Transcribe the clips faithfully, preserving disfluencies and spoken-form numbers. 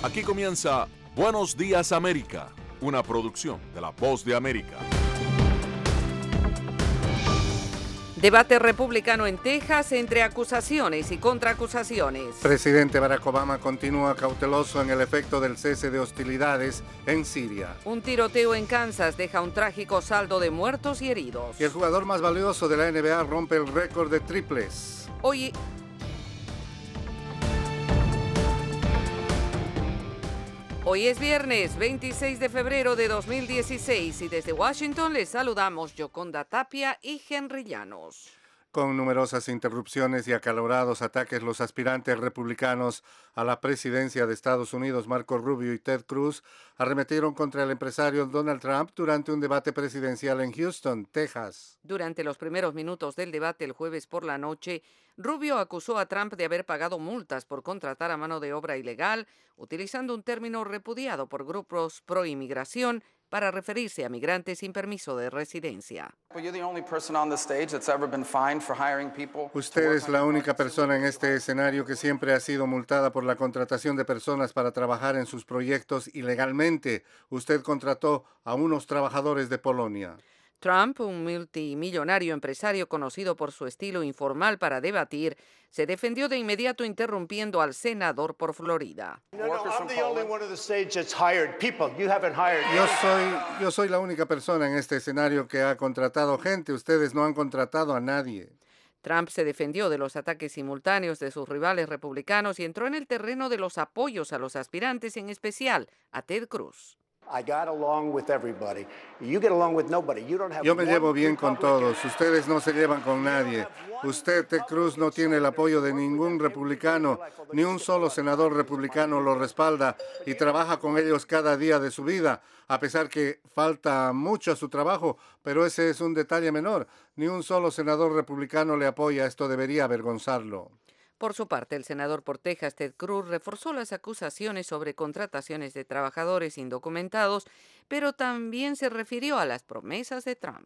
Aquí comienza Buenos Días América, una producción de La Voz de América. Debate republicano en Texas entre acusaciones y contraacusaciones. Presidente Barack Obama continúa cauteloso en el efecto del cese de hostilidades en Siria. Un tiroteo en Kansas deja un trágico saldo de muertos y heridos. Y el jugador más valioso de la N B A rompe el récord de triples. Hoy... Hoy es viernes veintiséis de febrero de dos mil dieciséis y desde Washington les saludamos Yoconda Tapia y Henry Llanos. Con numerosas interrupciones y acalorados ataques, los aspirantes republicanos a la presidencia de Estados Unidos, Marco Rubio y Ted Cruz, arremetieron contra el empresario Donald Trump durante un debate presidencial en Houston, Texas. Durante los primeros minutos del debate el jueves por la noche, Rubio acusó a Trump de haber pagado multas por contratar a mano de obra ilegal, utilizando un término repudiado por grupos pro-inmigración para referirse a migrantes sin permiso de residencia. Usted es la única persona en este escenario que siempre ha sido multada por la contratación de personas para trabajar en sus proyectos ilegalmente. Usted contrató a unos trabajadores de Polonia. Trump, un multimillonario empresario conocido por su estilo informal para debatir, se defendió de inmediato interrumpiendo al senador por Florida. Yo soy, yo soy la única persona en este escenario que ha contratado gente. Ustedes no han contratado a nadie. Trump se defendió de los ataques simultáneos de sus rivales republicanos y entró en el terreno de los apoyos a los aspirantes, en especial a Ted Cruz. Yo me llevo bien con todos. Ustedes no se llevan con nadie. Usted, Ted Cruz, no tiene el apoyo de ningún republicano. Ni un solo senador republicano lo respalda y trabaja con ellos cada día de su vida, a pesar que falta mucho a su trabajo, pero ese es un detalle menor. Ni un solo senador republicano le apoya. Esto debería avergonzarlo. Por su parte, el senador por Texas, Ted Cruz, reforzó las acusaciones sobre contrataciones de trabajadores indocumentados, pero también se refirió a las promesas de Trump.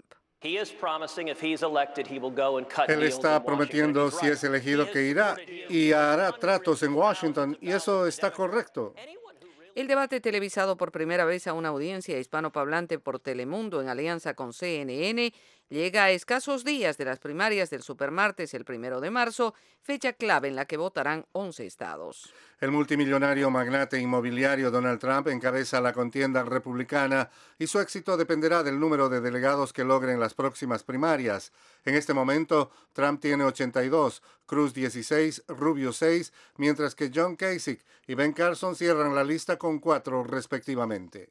Él está prometiendo, si es elegido, que irá y hará tratos en Washington, y eso está correcto. El debate, televisado por primera vez a una audiencia hispanoparlante por Telemundo en alianza con C N N, llega a escasos días de las primarias del supermartes el primero de marzo, fecha clave en la que votarán once estados. El multimillonario magnate inmobiliario Donald Trump encabeza la contienda republicana y su éxito dependerá del número de delegados que logren las próximas primarias. En este momento, Trump tiene ochenta y dos, Cruz dieciséis, Rubio seis, mientras que John Kasich y Ben Carson cierran la lista con cuatro respectivamente.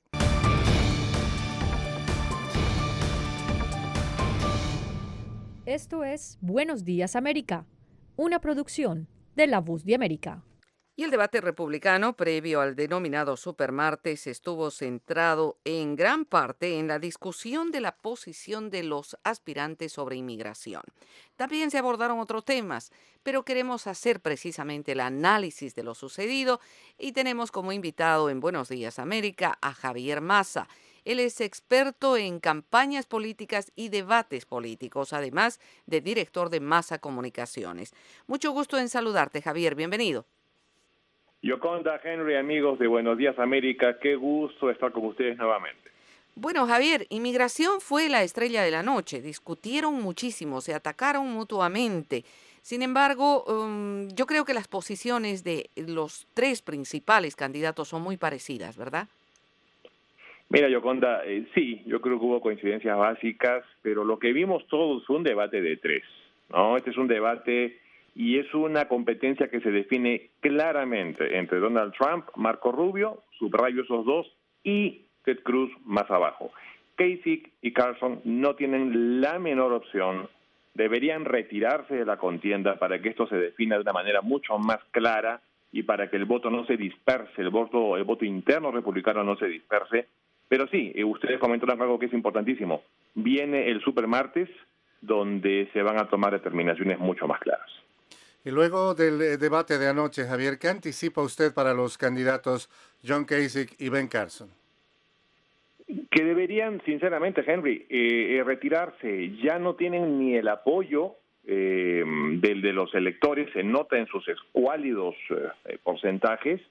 Esto es Buenos Días América, una producción de La Voz de América. Y el debate republicano previo al denominado Supermartes estuvo centrado en gran parte en la discusión de la posición de los aspirantes sobre inmigración. También se abordaron otros temas, pero queremos hacer precisamente el análisis de lo sucedido y tenemos como invitado en Buenos Días América a Javier Massa. Él es experto en campañas políticas y debates políticos, además de director de Massa Comunicaciones. Mucho gusto en saludarte, Javier. Bienvenido. Yoconda, Henry, amigos de Buenos Días América, qué gusto estar con ustedes nuevamente. Bueno, Javier, inmigración fue la estrella de la noche. Discutieron muchísimo, se atacaron mutuamente. Sin embargo, um, yo creo que las posiciones de los tres principales candidatos son muy parecidas, ¿verdad? Mira, Yoconda, eh, sí, yo creo que hubo coincidencias básicas, pero lo que vimos todos fue un debate de tres, ¿no? Este es un debate y es una competencia que se define claramente entre Donald Trump, Marco Rubio, subrayo esos dos, y Ted Cruz más abajo. Kasich y Carson no tienen la menor opción, deberían retirarse de la contienda para que esto se defina de una manera mucho más clara y para que el voto no se disperse, el voto, el voto interno republicano no se disperse. Pero sí, ustedes comentaron algo que es importantísimo. Viene el supermartes donde se van a tomar determinaciones mucho más claras. Y luego del debate de anoche, Javier, ¿qué anticipa usted para los candidatos John Kasich y Ben Carson? Que deberían, sinceramente, Henry, eh, retirarse. Ya no tienen ni el apoyo eh, del de los electores, se nota en sus escuálidos eh, porcentajes,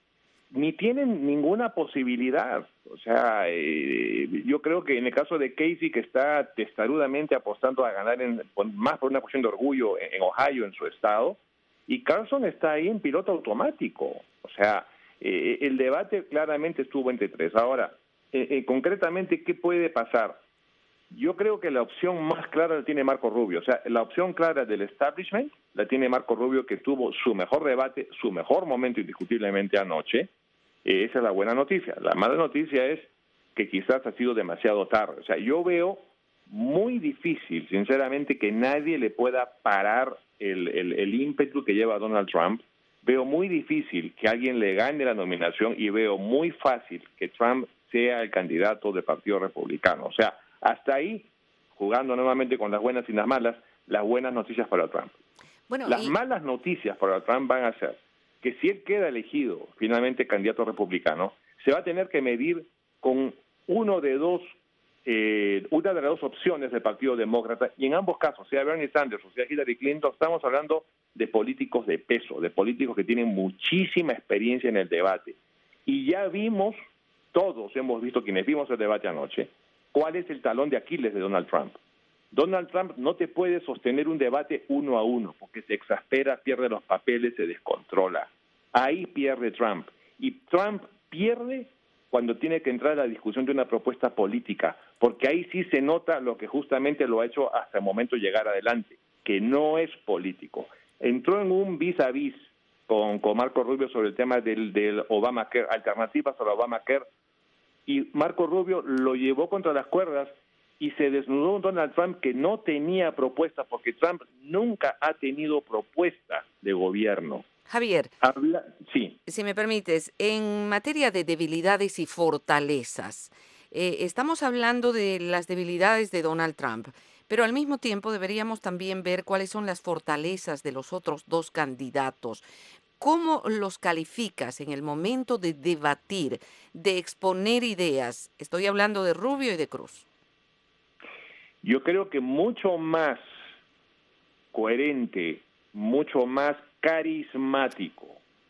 ni tienen ninguna posibilidad. O sea, eh, yo creo que en el caso de Casey, que está testarudamente apostando a ganar en, más por una cuestión de orgullo en, en Ohio, en su estado, y Carson está ahí en piloto automático. O sea, eh, el debate claramente estuvo entre tres. Ahora, eh, eh, concretamente, ¿qué puede pasar? Yo creo que la opción más clara la tiene Marco Rubio. O sea, la opción clara del establishment la tiene Marco Rubio, que tuvo su mejor debate, su mejor momento indiscutiblemente anoche. Eh, esa es la buena noticia. La mala noticia es que quizás ha sido demasiado tarde. O sea, yo veo muy difícil, sinceramente, que nadie le pueda parar el, el, el ímpetu que lleva Donald Trump. Veo muy difícil que alguien le gane la nominación y veo muy fácil que Trump sea el candidato del Partido Republicano. O sea, hasta ahí, jugando nuevamente con las buenas y las malas, las buenas noticias para Trump. Bueno, las y... malas noticias para Trump van a ser que si él queda elegido finalmente candidato republicano, se va a tener que medir con uno de dos, eh, una de las dos opciones del Partido Demócrata, y en ambos casos, sea Bernie Sanders o sea Hillary Clinton, estamos hablando de políticos de peso, de políticos que tienen muchísima experiencia en el debate. Y ya vimos, todos hemos visto, quienes vimos el debate anoche, cuál es el talón de Aquiles de Donald Trump. Donald Trump no te puede sostener un debate uno a uno, porque se exaspera, pierde los papeles, se descontrola. Ahí pierde Trump. Y Trump pierde cuando tiene que entrar a la discusión de una propuesta política, porque ahí sí se nota lo que justamente lo ha hecho hasta el momento llegar adelante, que no es político. Entró en un vis a vis con, con Marco Rubio sobre el tema del, del Obamacare, alternativas al Obamacare, y Marco Rubio lo llevó contra las cuerdas y se desnudó un Donald Trump que no tenía propuesta, porque Trump nunca ha tenido propuesta de gobierno. Javier, Habla, sí. Si me permites, en materia de debilidades y fortalezas, eh, estamos hablando de las debilidades de Donald Trump, pero al mismo tiempo deberíamos también ver cuáles son las fortalezas de los otros dos candidatos. ¿Cómo los calificas en el momento de debatir, de exponer ideas? Estoy hablando de Rubio y de Cruz. Yo creo que mucho más coherente, mucho más carismático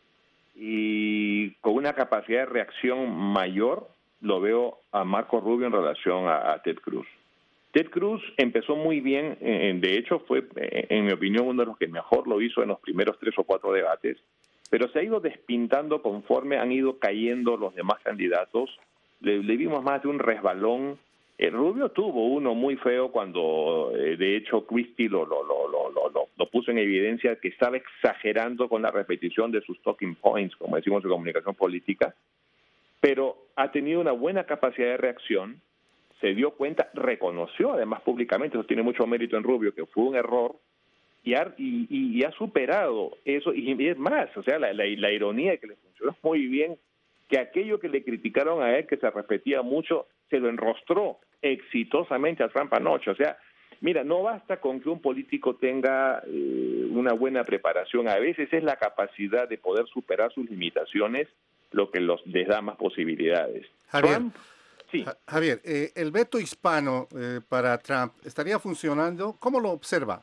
y con una capacidad de reacción mayor, lo veo a Marco Rubio en relación a, a Ted Cruz. Ted Cruz empezó muy bien, eh, de hecho fue, eh, en mi opinión, uno de los que mejor lo hizo en los primeros tres o cuatro debates, pero se ha ido despintando conforme han ido cayendo los demás candidatos. Le, le vimos más de un resbalón. El Rubio tuvo uno muy feo cuando, eh, de hecho, Christie lo, lo, lo, lo, lo, lo puso en evidencia, que estaba exagerando con la repetición de sus talking points, como decimos en comunicación política, pero ha tenido una buena capacidad de reacción, se dio cuenta, reconoció además públicamente, eso tiene mucho mérito en Rubio, que fue un error, y ha, y, y, y ha superado eso, y, y es más, o sea, la, la, la ironía que le funcionó muy bien, que aquello que le criticaron a él, que se repetía mucho, se lo enrostró exitosamente a Trump anoche. O sea, mira, no basta con que un político tenga eh, una buena preparación. A veces es la capacidad de poder superar sus limitaciones lo que los, les da más posibilidades. Javier, Trump, sí. Javier, eh, el veto hispano eh, para Trump, ¿estaría funcionando? ¿Cómo lo observa?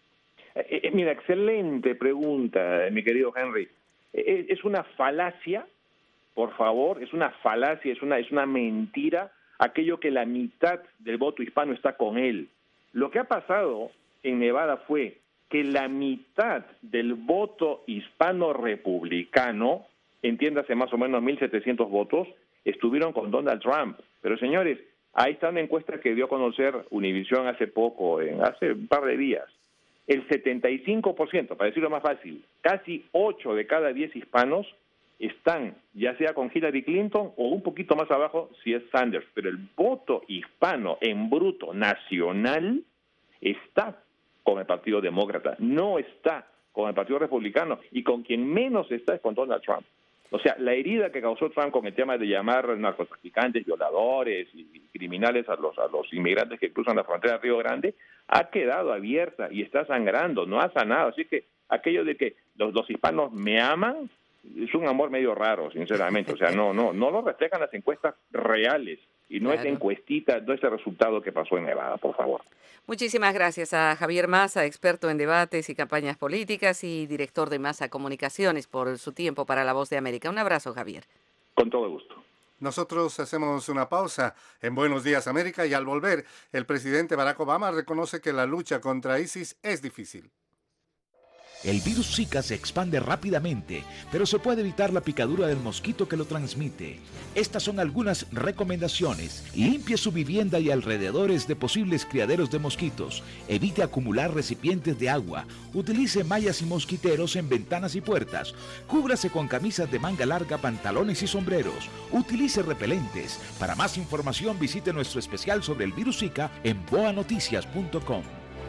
Eh, eh, mira, excelente pregunta, mi querido Henry. Eh, es una falacia. Por favor, es una falacia, es una, es una mentira aquello que la mitad del voto hispano está con él. Lo que ha pasado en Nevada fue que la mitad del voto hispano republicano, entiéndase más o menos mil setecientos votos, estuvieron con Donald Trump. Pero señores, ahí está una encuesta que dio a conocer Univision hace poco, en, hace un par de días. El setenta y cinco por ciento, para decirlo más fácil, casi ocho de cada diez hispanos están ya sea con Hillary Clinton o un poquito más abajo si es Sanders, pero el voto hispano en bruto nacional está con el Partido Demócrata, no está con el Partido Republicano, y con quien menos está es con Donald Trump. O sea, la herida que causó Trump con el tema de llamar narcotraficantes, violadores y criminales a los, a los inmigrantes que cruzan la frontera de Río Grande ha quedado abierta y está sangrando, no ha sanado. Así que aquello de que los, los hispanos me aman es un amor medio raro, sinceramente. O sea, no, no, no lo reflejan las encuestas reales. y no Claro. esta encuestita, no este resultado que pasó en Nevada, por favor. Muchísimas gracias a Javier Massa, experto en debates y campañas políticas y director de Massa Comunicaciones, por su tiempo para La Voz de América. Un abrazo, Javier. Con todo gusto. Nosotros hacemos una pausa en Buenos Días América y al volver, el presidente Barack Obama reconoce que la lucha contra ISIS es difícil. El virus Zika se expande rápidamente, pero se puede evitar la picadura del mosquito que lo transmite. Estas son algunas recomendaciones. Limpie su vivienda y alrededores de posibles criaderos de mosquitos. Evite acumular recipientes de agua. Utilice mallas y mosquiteros en ventanas y puertas. Cúbrase con camisas de manga larga, pantalones y sombreros. Utilice repelentes. Para más información visite nuestro especial sobre el virus Zika en boa noticias punto com.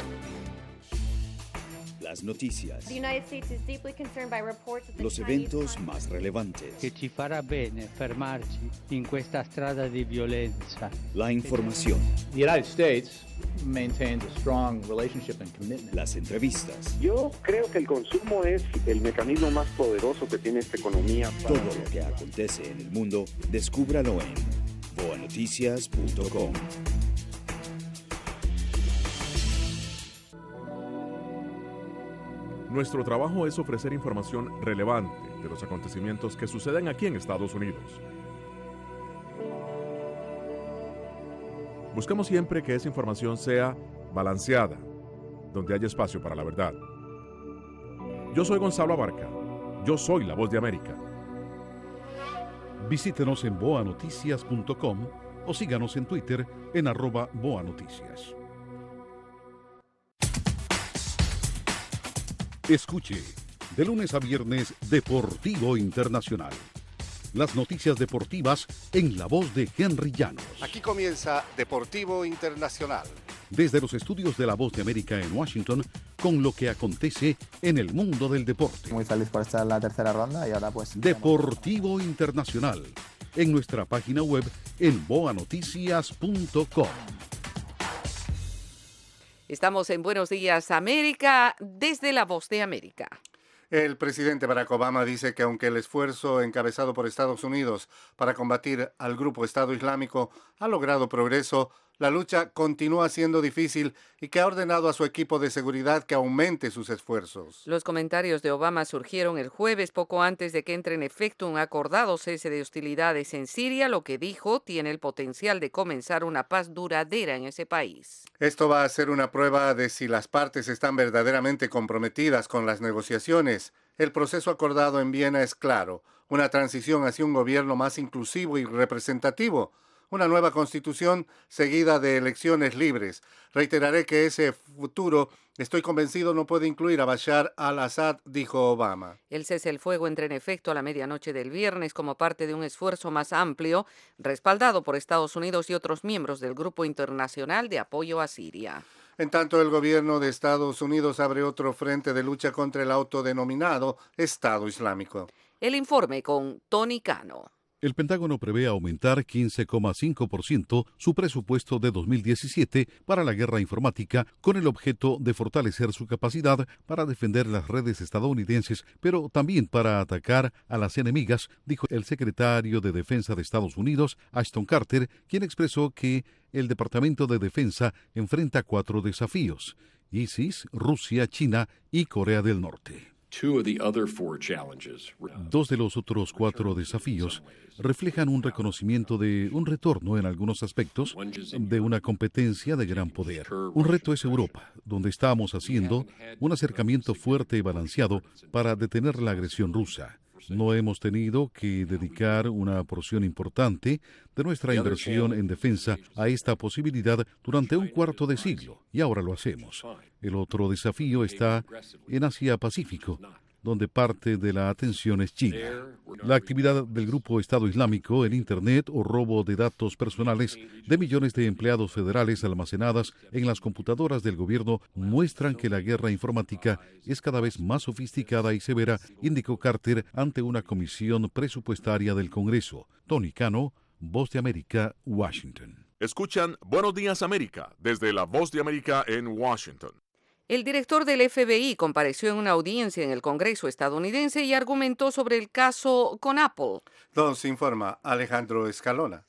Las noticias, The United States is deeply concerned by reports that the los Chinese eventos Congress- más relevantes, che ci farà bene fermarci in questa strada di violenza. la información, The United States maintains a strong relationship and commitment. las entrevistas, Yo creo que el consumo es el mecanismo más poderoso que tiene esta economía. para- todo lo que acontece en el mundo, descúbralo en boa noticias punto com. Nuestro trabajo es ofrecer información relevante de los acontecimientos que suceden aquí en Estados Unidos. Buscamos siempre que esa información sea balanceada, donde haya espacio para la verdad. Yo soy Gonzalo Abarca. Yo soy la Voz de América. Visítenos en boa noticias punto com o síganos en Twitter en arroba boanoticias. Escuche, de lunes a viernes, Deportivo Internacional. Las noticias deportivas en la voz de Henry Llanos. Aquí comienza Deportivo Internacional. Desde los estudios de La Voz de América en Washington, con lo que acontece en el mundo del deporte. Muy feliz por estar en la tercera ronda y ahora pues... Deportivo Internacional, en nuestra página web en boa noticias punto com. Estamos en Buenos Días América desde La Voz de América. El presidente Barack Obama dice que aunque el esfuerzo encabezado por Estados Unidos para combatir al grupo Estado Islámico ha logrado progreso, la lucha continúa siendo difícil y que ha ordenado a su equipo de seguridad que aumente sus esfuerzos. Los comentarios de Obama surgieron el jueves poco antes de que entre en efecto un acordado cese de hostilidades en Siria, lo que dijo tiene el potencial de comenzar una paz duradera en ese país. Esto va a ser una prueba de si las partes están verdaderamente comprometidas con las negociaciones. El proceso acordado en Viena es claro, una transición hacia un gobierno más inclusivo y representativo, una nueva constitución seguida de elecciones libres. Reiteraré que ese futuro, estoy convencido, no puede incluir a Bashar al-Assad, dijo Obama. El cese el fuego entra en efecto a la medianoche del viernes como parte de un esfuerzo más amplio, respaldado por Estados Unidos y otros miembros del Grupo Internacional de Apoyo a Siria. En tanto, el gobierno de Estados Unidos abre otro frente de lucha contra el autodenominado Estado Islámico. El informe con Tony Cano. El Pentágono prevé aumentar quince coma cinco por ciento su presupuesto de dos mil diecisiete para la guerra informática con el objeto de fortalecer su capacidad para defender las redes estadounidenses, pero también para atacar a las enemigas, dijo el secretario de Defensa de Estados Unidos, Ashton Carter, quien expresó que el Departamento de Defensa enfrenta cuatro desafíos: ISIS, Rusia, China y Corea del Norte. Dos de los otros cuatro desafíos reflejan un reconocimiento de un retorno en algunos aspectos de una competencia de gran poder. Un reto es Europa, donde estamos haciendo un acercamiento fuerte y balanceado para detener la agresión rusa. No hemos tenido que dedicar una porción importante de nuestra inversión en defensa a esta posibilidad durante un cuarto de siglo, y ahora lo hacemos. El otro desafío está en Asia-Pacífico, donde parte de la atención es China. La actividad del grupo Estado Islámico en Internet o robo de datos personales de millones de empleados federales almacenadas en las computadoras del gobierno muestran que la guerra informática es cada vez más sofisticada y severa, indicó Carter ante una comisión presupuestaria del Congreso. Tony Cano, Voz de América, Washington. Escuchan Buenos Días América desde la Voz de América en Washington. El director del F B I compareció en una audiencia en el Congreso estadounidense y argumentó sobre el caso con Apple. Nos informa Alejandro Escalona.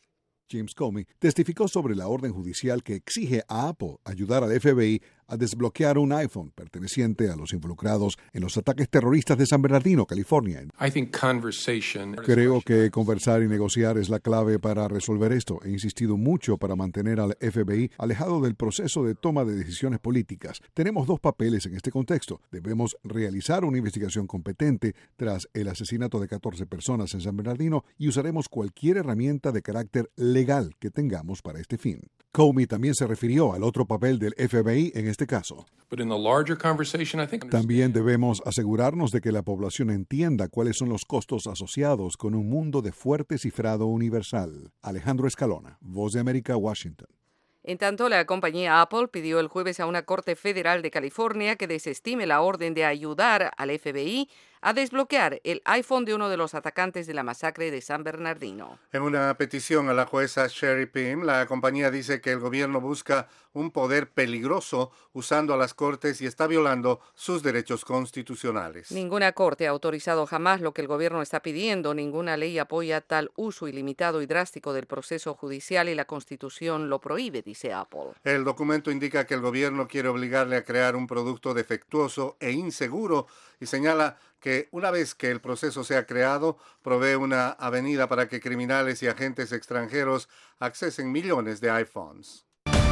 James Comey, testificó sobre la orden judicial que exige a Apple ayudar al F B I a desbloquear un iPhone perteneciente a los involucrados en los ataques terroristas de San Bernardino, California. Creo que conversar y negociar es la clave para resolver esto. He insistido mucho para mantener al F B I alejado del proceso de toma de decisiones políticas. Tenemos dos papeles en este contexto. Debemos realizar una investigación competente tras el asesinato de catorce personas en San Bernardino y usaremos cualquier herramienta de carácter legal que tengamos para este fin. Comey también se refirió al otro papel del F B I en este caso. También debemos asegurarnos de que la población entienda cuáles son los costos asociados con un mundo de fuerte cifrado universal. Alejandro Escalona, Voz de América, Washington. En tanto, la compañía Apple pidió el jueves a una corte federal de California que desestime la orden de ayudar al F B I a desbloquear el iPhone de uno de los atacantes de la masacre de San Bernardino. En una petición a la jueza Sherry Pym, la compañía dice que el gobierno busca un poder peligroso usando a las cortes y está violando sus derechos constitucionales. Ninguna corte ha autorizado jamás lo que el gobierno está pidiendo. Ninguna ley apoya tal uso ilimitado y drástico del proceso judicial y la Constitución lo prohíbe, dice Apple. El documento indica que el gobierno quiere obligarle a crear un producto defectuoso e inseguro y señala que una vez que el proceso sea creado, provee una avenida para que criminales y agentes extranjeros accesen millones de iPhones.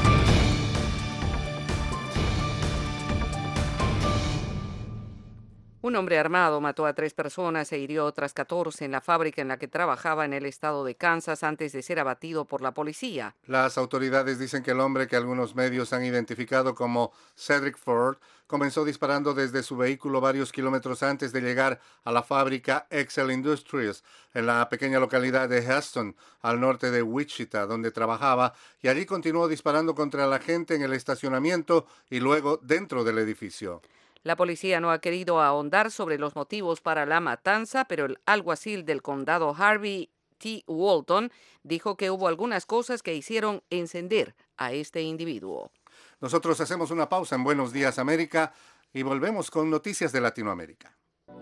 Un hombre armado mató a tres personas e hirió a otras catorce en la fábrica en la que trabajaba en el estado de Kansas antes de ser abatido por la policía. Las autoridades dicen que el hombre, que algunos medios han identificado como Cedric Ford, comenzó disparando desde su vehículo varios kilómetros antes de llegar a la fábrica Excel Industries en la pequeña localidad de Heston, al norte de Wichita, donde trabajaba, y allí continuó disparando contra la gente en el estacionamiento y luego dentro del edificio. La policía no ha querido ahondar sobre los motivos para la matanza, pero el alguacil del condado Harvey T. Walton dijo que hubo algunas cosas que hicieron encender a este individuo. Nosotros hacemos una pausa en Buenos Días América y volvemos con noticias de Latinoamérica.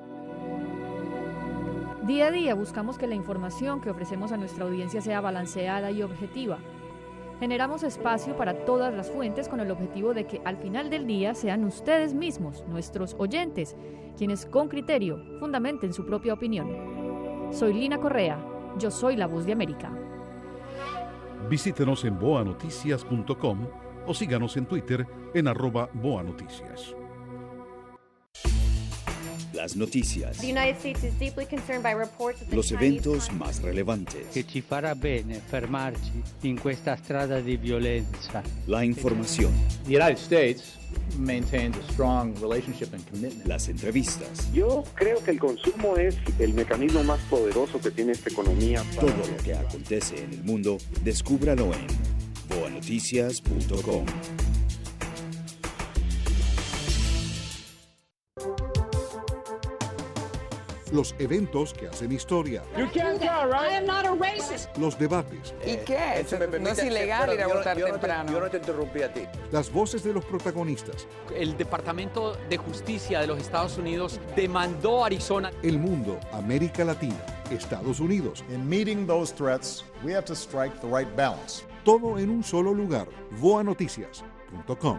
Día a día buscamos que la información que ofrecemos a nuestra audiencia sea balanceada y objetiva. Generamos espacio para todas las fuentes con el objetivo de que al final del día sean ustedes mismos, nuestros oyentes, quienes con criterio fundamenten su propia opinión. Soy Lina Correa, yo soy la Voz de América. Visítenos en boa noticias punto com o síganos en Twitter en arroba boanoticias. Las noticias. The United States is deeply concerned by reports that the Los Chinese eventos Communist más relevantes. Che ci farà bene fermarci in questa strada di violenza. La información. The United States maintains a strong relationship and commitment. Las entrevistas. Yo creo que el consumo es el mecanismo más poderoso que tiene esta economía. Todo lo que acontece en el mundo, descúbralo en boa noticias punto com. Los eventos que hacen historia. Los debates. ¿Y qué? No es ilegal ir a votar temprano. Yo no te interrumpí a ti. Las voces de los protagonistas. El Departamento de Justicia de los Estados Unidos demandó a Arizona. El mundo, América Latina, Estados Unidos. In meeting those threats, we have to strike the right balance. Todo en un solo lugar. boa noticias punto com.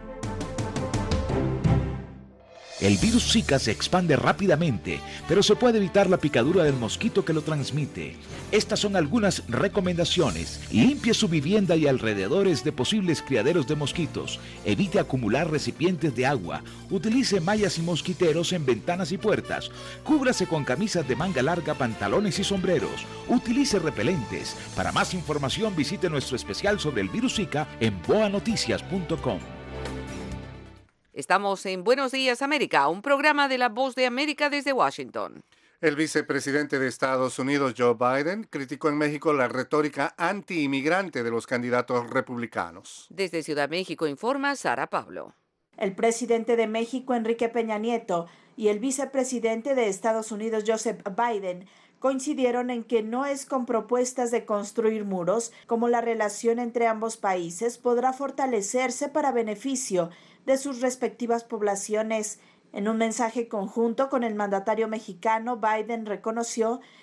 El virus Zika se expande rápidamente, pero se puede evitar la picadura del mosquito que lo transmite. Estas son algunas recomendaciones. Limpie su vivienda y alrededores de posibles criaderos de mosquitos. Evite acumular recipientes de agua. Utilice mallas y mosquiteros en ventanas y puertas. Cúbrase con camisas de manga larga, pantalones y sombreros. Utilice repelentes. Para más información visite nuestro especial sobre el virus Zika en boa noticias punto com. Estamos en Buenos Días América, un programa de la Voz de América desde Washington. El vicepresidente de Estados Unidos, Joe Biden, criticó en México la retórica anti-inmigrante de los candidatos republicanos. Desde Ciudad México informa Sara Pablo. El presidente de México, Enrique Peña Nieto, y el vicepresidente de Estados Unidos, Joseph Biden, coincidieron en que no es con propuestas de construir muros como la relación entre ambos países podrá fortalecerse para beneficio de sus respectivas poblaciones. En un mensaje conjunto con el mandatario mexicano, Biden reconoció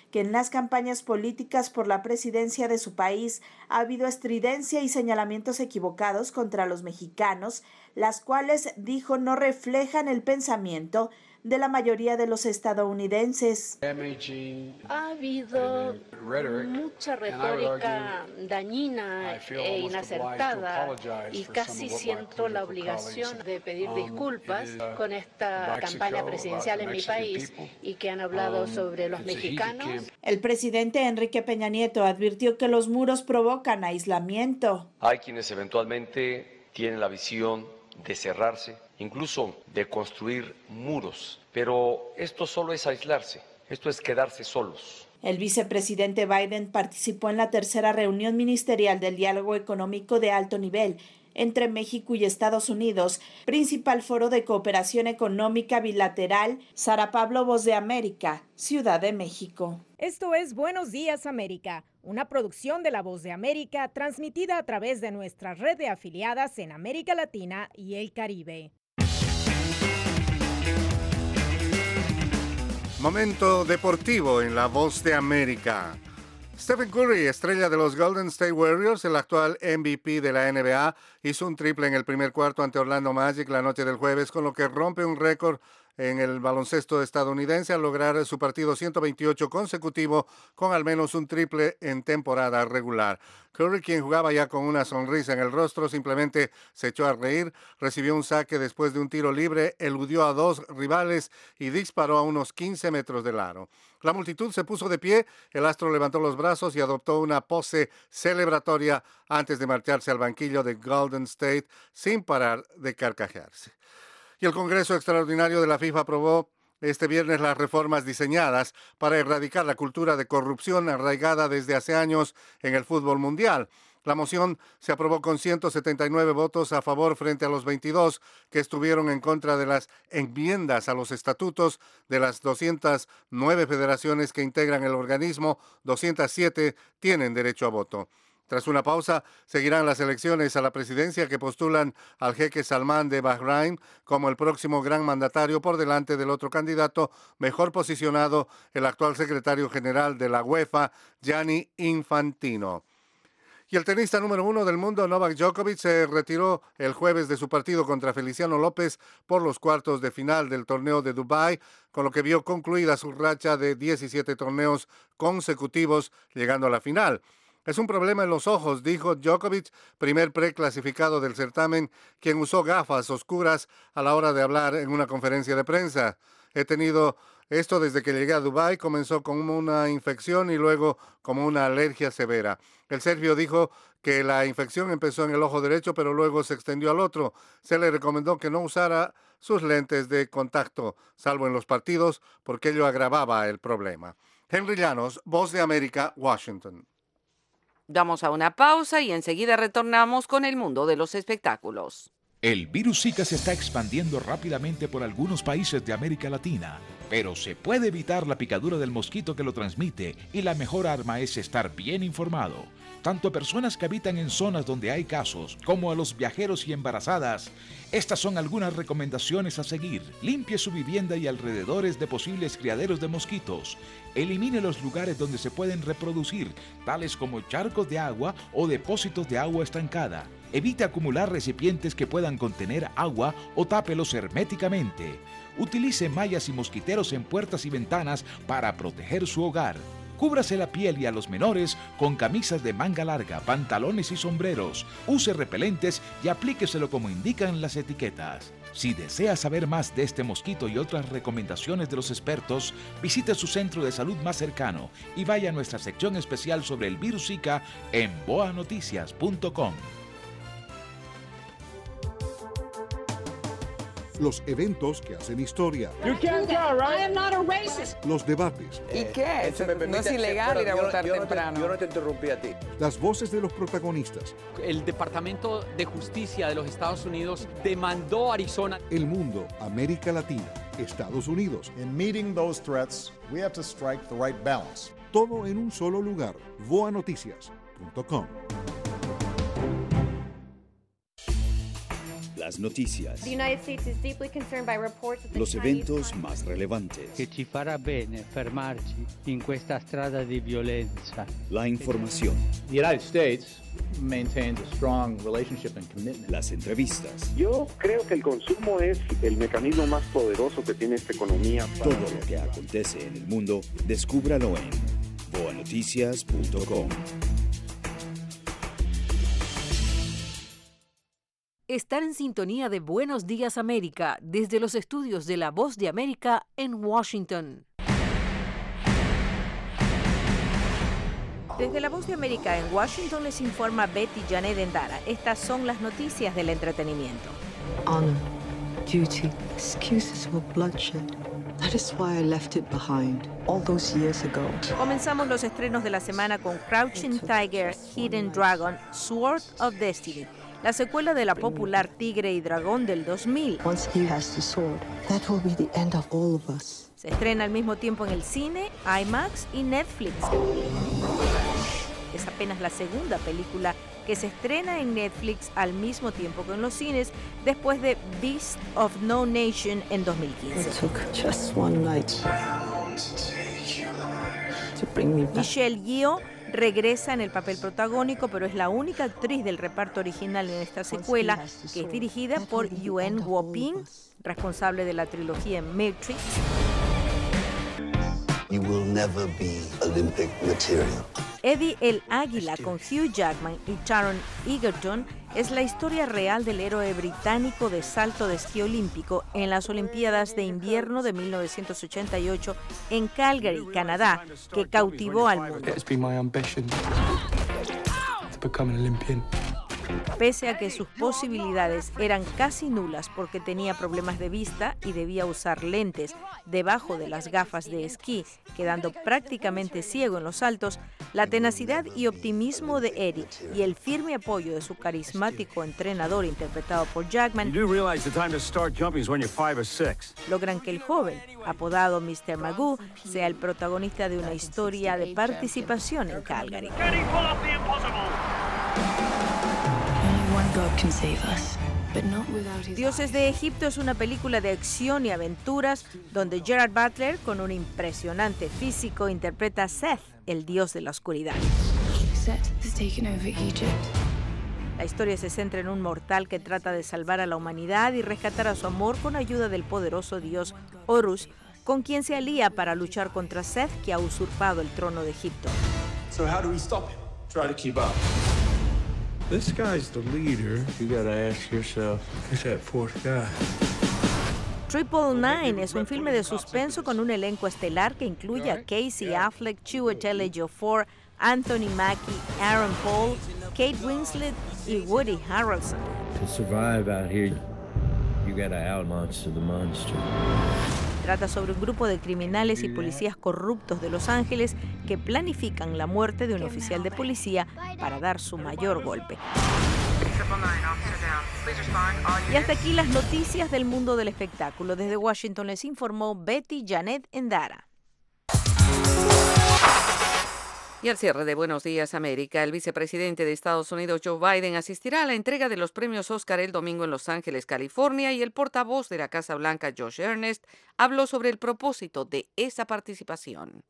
que en las campañas políticas por la presidencia de su país ha habido estridencia y señalamientos equivocados contra los mexicanos, las cuales, dijo, no reflejan el pensamiento de la mayoría de los estadounidenses. Ha habido mucha retórica dañina e inacertada y casi siento la obligación de pedir disculpas con esta campaña presidencial en mi país y que han hablado sobre los mexicanos. El presidente Enrique Peña Nieto advirtió que los muros provocan aislamiento. Hay quienes eventualmente tienen la visión de cerrarse, incluso de construir muros. Pero esto solo es aislarse, esto es quedarse solos. El vicepresidente Biden participó en la tercera reunión ministerial del diálogo económico de alto nivel entre México y Estados Unidos, principal foro de cooperación económica bilateral. Sara Pablo, Voz de América, Ciudad de México. Esto es Buenos Días América, una producción de La Voz de América transmitida a través de nuestra red de afiliadas en América Latina y el Caribe. Momento deportivo en La Voz de América. Stephen Curry, estrella de los Golden State Warriors, el actual M V P de la N B A, hizo un triple en el primer cuarto ante Orlando Magic la noche del jueves, con lo que rompe un récord en el baloncesto estadounidense al lograr su partido ciento veintiocho consecutivo con al menos un triple en temporada regular. Curry, quien jugaba ya con una sonrisa en el rostro, simplemente se echó a reír, recibió un saque después de un tiro libre, eludió a dos rivales y disparó a unos quince metros del aro. La multitud se puso de pie, el astro levantó los brazos y adoptó una pose celebratoria antes de marcharse al banquillo de Golden State sin parar de carcajearse. Y el Congreso Extraordinario de la FIFA aprobó este viernes las reformas diseñadas para erradicar la cultura de corrupción arraigada desde hace años en el fútbol mundial. La moción se aprobó con ciento setenta y nueve votos a favor frente a los veintidós que estuvieron en contra de las enmiendas a los estatutos de las doscientas nueve federaciones que integran el organismo. doscientas siete tienen derecho a voto. Tras una pausa, seguirán las elecciones a la presidencia que postulan al jeque Salmán de Bahrein como el próximo gran mandatario por delante del otro candidato mejor posicionado, el actual secretario general de la UEFA, Gianni Infantino. Y el tenista número uno del mundo, Novak Djokovic, se retiró el jueves de su partido contra Feliciano López por los cuartos de final del torneo de Dubái, con lo que vio concluida su racha de diecisiete torneos consecutivos, llegando a la final. Es un problema en los ojos, dijo Djokovic, primer preclasificado del certamen, quien usó gafas oscuras a la hora de hablar en una conferencia de prensa. He tenido esto desde que llegué a Dubái, comenzó como una infección y luego como una alergia severa. El serbio dijo que la infección empezó en el ojo derecho, pero luego se extendió al otro. Se le recomendó que no usara sus lentes de contacto, salvo en los partidos, porque ello agravaba el problema. Henry Llanos, Voz de América, Washington. Damos a una pausa y enseguida retornamos con el mundo de los espectáculos. El virus Zika se está expandiendo rápidamente por algunos países de América Latina, pero se puede evitar la picadura del mosquito que lo transmite y la mejor arma es estar bien informado. Tanto a personas que habitan en zonas donde hay casos como a los viajeros y embarazadas. Estas son algunas recomendaciones a seguir. Limpie su vivienda y alrededores de posibles criaderos de mosquitos. Elimine los lugares donde se pueden reproducir, tales como charcos de agua o depósitos de agua estancada. Evite acumular recipientes que puedan contener agua o tápelos herméticamente. Utilice mallas y mosquiteros en puertas y ventanas para proteger su hogar. Cúbrase la piel y a los menores con camisas de manga larga, pantalones y sombreros. Use repelentes y aplíqueselo como indican las etiquetas. Si desea saber más de este mosquito y otras recomendaciones de los expertos, visite su centro de salud más cercano y vaya a nuestra sección especial sobre el virus Zika en boa noticias punto com. Los eventos que hacen historia. You can't go, right? I am not a racist. Los debates. ¿Y qué? No es ilegal ir a votar temprano. Yo no te interrumpí a ti. Las voces de los protagonistas. El Departamento de Justicia de los Estados Unidos demandó a Arizona. El mundo, América Latina, Estados Unidos. In meeting those threats, we have to strike the right balance. Todo en un solo lugar. boa noticias punto com. Las noticias. The United States is deeply concerned by reports that the Los Chinese eventos más relevantes. Che ci farà bene fermarci in questa strada di violenza. La información. The United States maintains a strong relationship and commitment. Las entrevistas. Yo creo que el consumo es el mecanismo más poderoso que tiene esta economía. Todo lo que acontece en el mundo, descúbralo en boa noticias punto com. Estar en sintonía de Buenos Días América desde los estudios de La Voz de América en Washington. Desde La Voz de América en Washington les informa Betty Janet Endara. Estas son las noticias del entretenimiento. Honor, duty, excuses for bloodshed. That is why I left it behind all those years ago. Comenzamos los estrenos de la semana con Crouching Tiger, Hidden Dragon, Sword of Destiny, la secuela de la popular Tigre y Dragón del dos mil. Once he has the sword, that will be the end of all of us. Se estrena al mismo tiempo en el cine, IMAX y Netflix. Es apenas la segunda película que se estrena en Netflix al mismo tiempo que en los cines, después de Beast of No Nation en dos mil quince. It took just one night to bring me back. Michelle Yeoh regresa en el papel protagónico, pero es la única actriz del reparto original en esta secuela, que es dirigida por Yuen Woo-ping, responsable de la trilogía Matrix. You will never be Olympic material. Eddie el Águila, con Hugh Jackman y Taron Egerton, es la historia real del héroe británico de salto de esquí olímpico en las Olimpiadas de Invierno de mil novecientos ochenta y ocho en Calgary, Canadá, que cautivó al mundo. Pese a que sus posibilidades eran casi nulas porque tenía problemas de vista y debía usar lentes debajo de las gafas de esquí, quedando prácticamente ciego en los saltos, la tenacidad y optimismo de Eddie y el firme apoyo de su carismático entrenador interpretado por Jackman logran que el joven, apodado mister Magoo, sea el protagonista de una historia de participación en Calgary. Dioses de Egipto es una película de acción y aventuras donde Gerard Butler, con un impresionante físico, interpreta a Seth, el dios de la oscuridad. La historia se centra en un mortal que trata de salvar a la humanidad y rescatar a su amor con ayuda del poderoso dios Horus, con quien se alía para luchar contra Seth, que ha usurpado el trono de Egipto. So how do we stop him? Try to keep up. This guy's the leader. You gotta ask yourself, who's that fourth guy? Triple Nine es un filme de suspenso con un elenco estelar que incluye a Casey Affleck, Chiwetel Ejiofor, Anthony Mackie, Aaron Paul, Kate Winslet y Woody Harrelson. To survive out here, you gotta out-monster the monster. Trata sobre un grupo de criminales y policías corruptos de Los Ángeles que planifican la muerte de un oficial de policía para dar su mayor golpe. Y hasta aquí las noticias del mundo del espectáculo. Desde Washington les informó Betty Janet Endara. Y al cierre de Buenos Días América, el vicepresidente de Estados Unidos, Joe Biden, asistirá a la entrega de los premios Oscar el domingo en Los Ángeles, California, y el portavoz de la Casa Blanca, Josh Earnest, habló sobre el propósito de esa participación.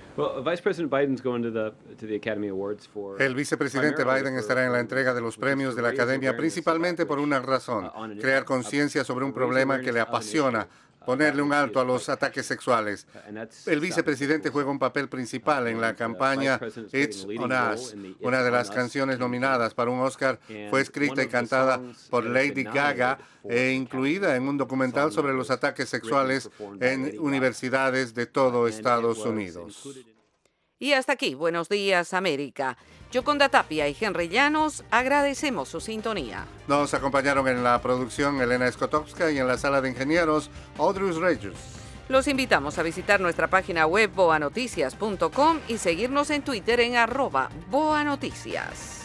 El vicepresidente Biden estará en la entrega de los premios de la Academia principalmente por una razón: crear conciencia sobre un problema que le apasiona, ponerle un alto a los ataques sexuales. El vicepresidente juega un papel principal en la campaña It's on Us. Una de las canciones nominadas para un Oscar fue escrita y cantada por Lady Gaga e incluida en un documental sobre los ataques sexuales en universidades de todo Estados Unidos. Y hasta aquí, Buenos Días América. Yoconda Tapia y Henry Llanos agradecemos su sintonía. Nos acompañaron en la producción Elena Skotowska y en la sala de ingenieros Audrey Reyes. Los invitamos a visitar nuestra página web boa noticias punto com y seguirnos en Twitter en arroba boanoticias.